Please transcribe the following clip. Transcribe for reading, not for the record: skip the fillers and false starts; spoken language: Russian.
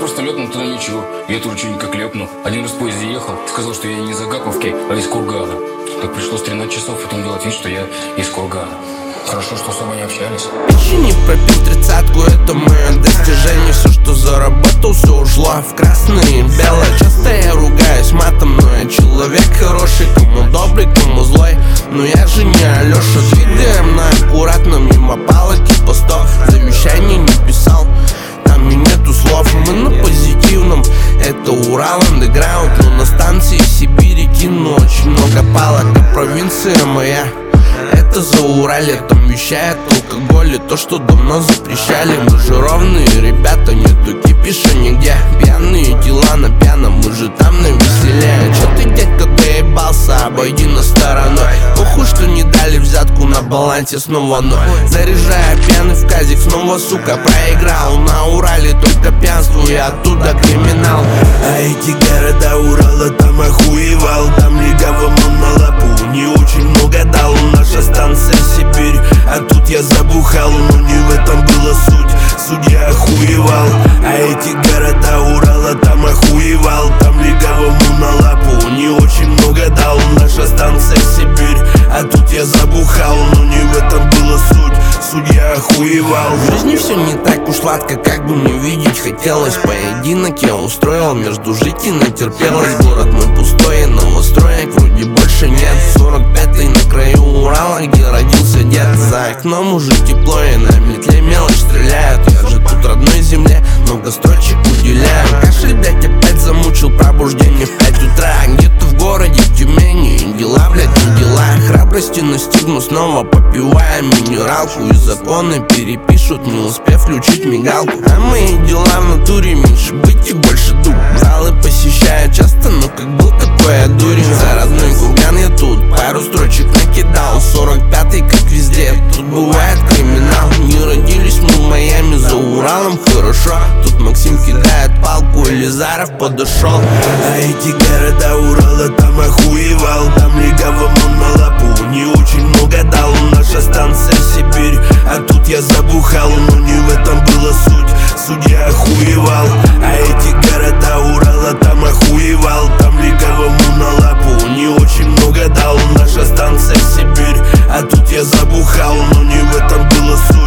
просто лёпнул туда ничего. Я тоже что никак лёпнул. Один раз в поезде ехал, сказал, что я не из Агаповки, а из Кургана. Так пришлось 13 часов потом делать вид, что я из Кургана. Хорошо, что особо не общались. Еще не пропил 30-ку, это мое достижение. Все, что заработал, все ушло в красное и белое. Часто я ругаюсь матом, но я человек хороший. Кому добрый, кому злой, но я же не Алеша. Двигаем на аккуратно мимо палок и постов. Завещание не писал, там и нету слов. Мы на позитивном, это Урал, андеграунд. Но на станции Сибири кину очень много палок. А провинция моя, это Зауралье, там вещает алкоголь и то, что давно запрещали. Мы же ровные ребята, нету кипиша нигде. Пьяные дела на пьяном, мы же там навеселее. Чё ты, дядька, доебался, обойди на сторону. Похуй, что не дали взятку на балансе снова, но заряжая пьяный в казик, снова, сука, проиграл. На Урале только пьянство и оттуда криминал. А эти города Урала там охуевал. Там легавому на лапу не очень много дал. Наша станция Сибирь, а тут я забухал. Но не в этом была суть, судья охуевал. А эти города Урала там охуевал. Там легавому на лапу не очень много дал. Наша станция Сибирь, а тут я забухал. Но не в этом была суть, судья охуевал. В жизни все не так уж сладко, как бы мне видеть хотелось. Поединок я устроил, между жить и натерпелось. Город мой пустой, и новостроек вроде больше нет. 45-й на краю Урала, где родился дед. За окном уже тепло, и на метле мелочь стреляют. Я же тут родной земле много строчек уделяю. Кашель, блядь, опять замучил, пробуждение в 5 утра. Где-то в городе, в Тюмени, дела, блядь, не дела. Храбрости настигну, снова попивая минералку. И законы перепишут, не успев включить мигалку. А мои дела в натуре меньше быть и больше дух. Залы посещаю часто, но как был такой я дурень. За родной Курган я тут пару строчек накидал. 45-й, как везде, тут бывает криминал. Не родились мы в Майами, за Уралом хорошо. Тут Максим кидает палку, Елизаров подошел. А эти города Урала там охуевал. Там легавому на лапу не очень много дал. Наша станция Сибирь, а тут я забухал. Но не в этом была суть, судья охуевал. А эти города Урала там охуевал. Там легавому на лапу не очень много дал. Наша станция Сибирь, а тут я забухал. Но не в этом была суть,